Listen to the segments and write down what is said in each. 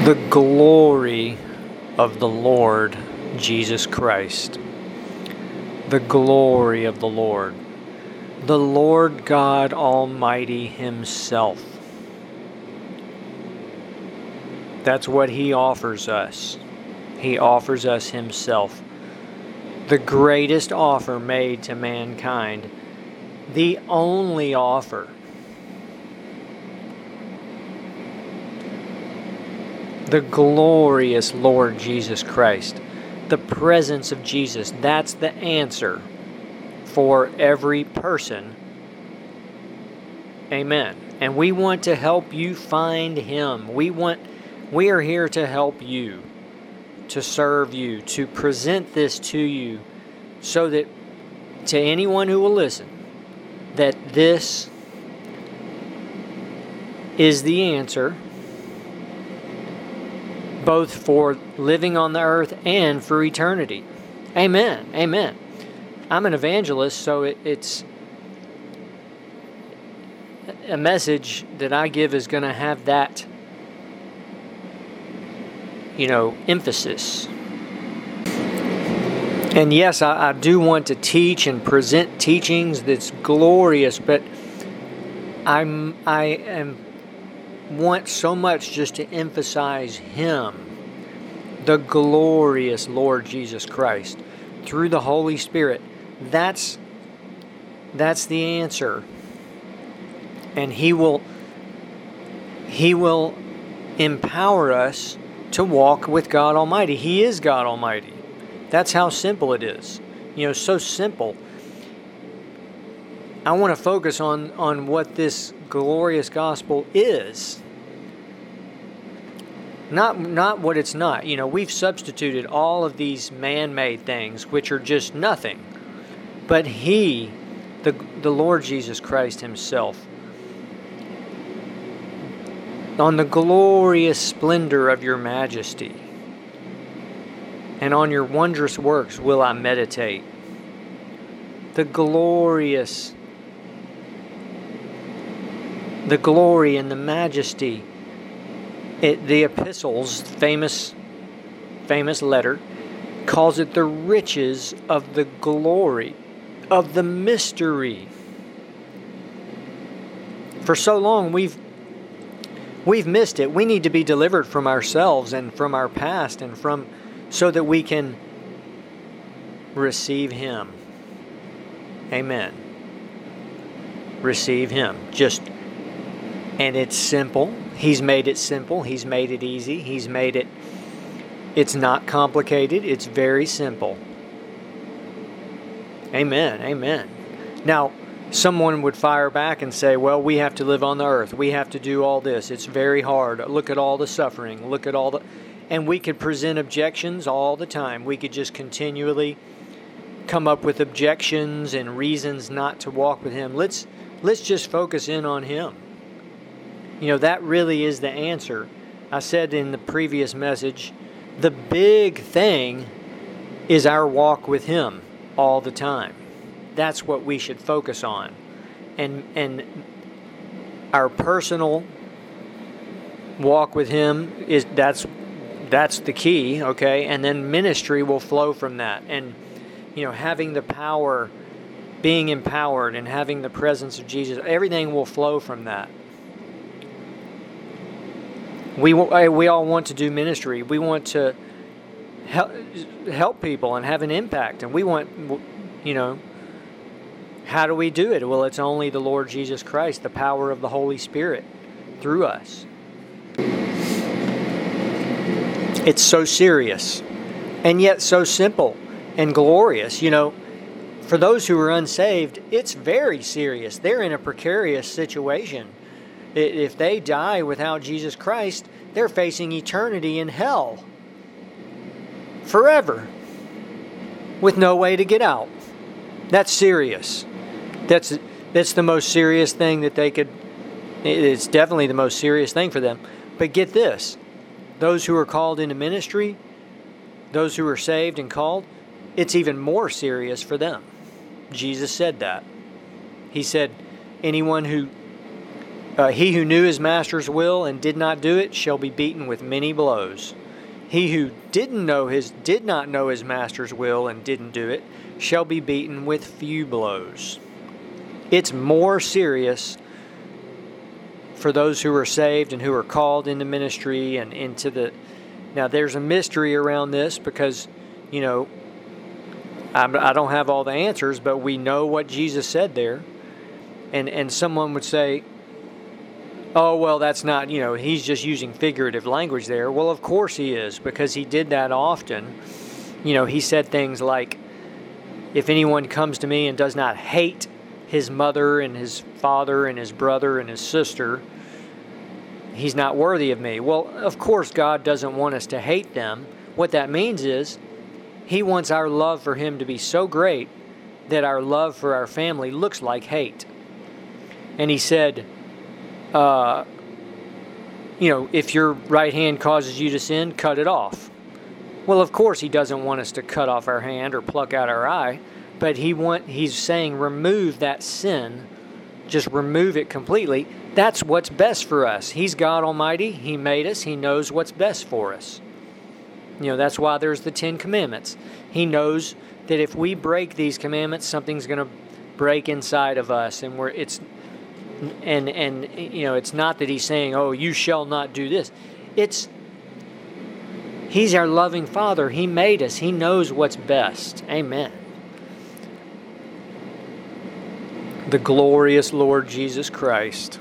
the glory of the Lord Jesus Christ. The glory of the Lord God Almighty Himself. That's what He offers us. He offers us Himself. The greatest offer made to mankind. The only offer. The glorious Lord Jesus Christ. The presence of Jesus. That's the answer for every person. Amen. And we want to help you find Him. We are here to help you, to serve you, to present this to you, so that to anyone who will listen, that this is the answer, both for living on the earth and for eternity. Amen. Amen. I'm an evangelist, so it's a message that I give is going to have that, emphasis. And yes, I do want to teach and present teachings that's glorious, but I want so much just to emphasize Him, the glorious Lord Jesus Christ, through the Holy Spirit. That's the answer. And He will empower us to walk with God Almighty. He is God Almighty. That's how simple it is. So simple. I want to focus on what this glorious gospel is. Not what it's not. We've substituted all of these man-made things, which are just nothing. But He, the Lord Jesus Christ Himself, on the glorious splendor of your majesty, and on your wondrous works will I meditate. The glory and the majesty. The epistles, famous letter, calls it the riches of the glory, of the mystery. For so long we've missed it. We need to be delivered from ourselves and from our past and so that we can receive Him. Amen. Receive Him. And it's simple. He's made it simple. He's made it easy. It's not complicated. It's very simple. Amen. Amen. Now, someone would fire back and say, well, we have to live on the earth. We have to do all this. It's very hard. Look at all the suffering. Look at all the... And we could present objections all the time. We could just continually come up with objections and reasons not to walk with Him. Let's just focus in on Him. That really is the answer. I said in the previous message, the big thing is our walk with Him all the time. That's what we should focus on. And our personal walk with Him that's the key, okay? And then ministry will flow from that. And having the power, being empowered, and having the presence of Jesus, everything will flow from that. We all want to do ministry. We want to help people and have an impact. And we want, how do we do it? Well, it's only the Lord Jesus Christ, the power of the Holy Spirit through us. It's so serious and yet so simple and glorious. For those who are unsaved, it's very serious. They're in a precarious situation. If they die without Jesus Christ, they're facing eternity in hell forever with no way to get out. That's serious. That's the most serious thing that they could... It's definitely the most serious thing for them. But get this. Those who are called into ministry, those who are saved and called, it's even more serious for them. Jesus said that. He said, anyone who He who knew his master's will and did not do it shall be beaten with many blows. He who did not know his master's will and didn't do it shall be beaten with few blows. It's more serious for those who are saved and who are called into ministry and into the... Now, there's a mystery around this because, you know, I don't have all the answers, but we know what Jesus said there. And someone would say, oh, well, that's not, you know, he's just using figurative language there. Well, of course he is, because he did that often. You know, he said things like, if anyone comes to me and does not hate his mother and his father and his brother and his sister, he's not worthy of me. Well, of course, God doesn't want us to hate them. What that means is he wants our love for him to be so great that our love for our family looks like hate. And he said, if your right hand causes you to sin, cut it off. Well, of course, he doesn't want us to cut off our hand or pluck out our eye, but he's saying remove that sin, just remove it completely. That's what's best for us. He's God Almighty. He made us. He knows what's best for us. You know, that's why there's the 10 Commandments. He knows that if we break these commandments, something's going to break inside of us, and it's not that he's saying, oh, you shall not do this. He's our loving Father. He made us. He knows what's best. Amen. The glorious Lord Jesus Christ.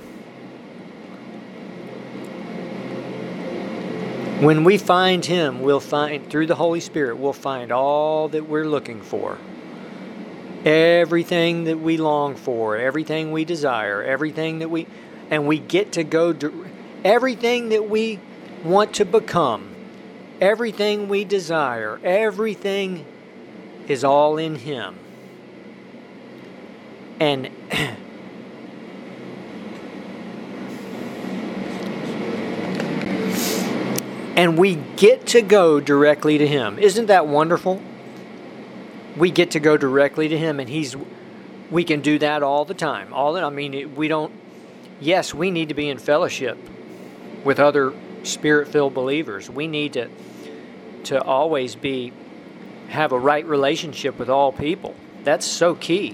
When we find him, we'll find, through the Holy Spirit, we'll find all that we're looking for. Everything that we long for, everything we desire, everything that we get to go, everything that we want to become, everything we desire, everything is all in him. And we get to go directly to him. Isn't that wonderful? We get to go directly to him, and we can do that all the time. Yes, we need to be in fellowship with other Spirit-filled believers. We need to always have a right relationship with all people. That's so key.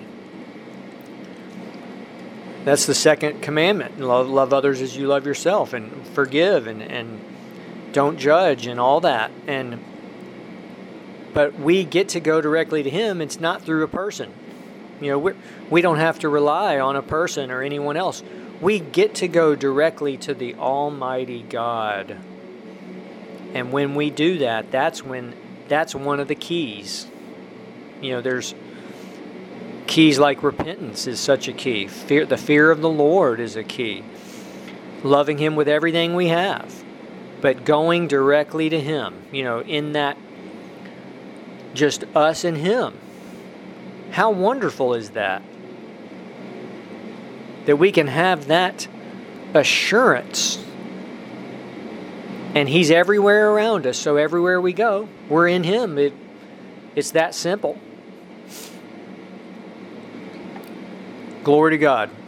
That's the second commandment. Love others as you love yourself, and forgive, and don't judge, and all that. But we get to go directly to him. It's not through a person. You know, we don't have to rely on a person or anyone else. We get to go directly to the Almighty God. And when we do that, that's one of the keys. You know, there's keys like repentance is such a key. The fear of the Lord is a key. Loving him with everything we have. But going directly to him, you know, in that just us and him. How wonderful is that? That we can have that assurance. And he's everywhere around us, so everywhere we go, we're in him. It's that simple. Glory to God.